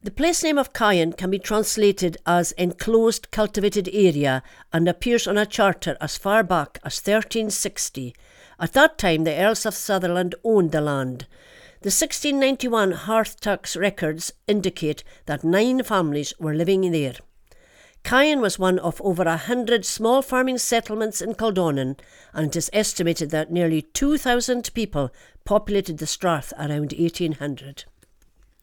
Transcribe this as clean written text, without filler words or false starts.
The place name of Cayan can be translated as enclosed cultivated area and appears on a charter as far back as 1360. At that time, the Earls of Sutherland owned the land. The 1691 Hearth Tax records indicate that 9 families were living there. Cayan was one of over 100 small farming settlements in Kildonan, and it is estimated that nearly 2,000 people populated the strath around 1800.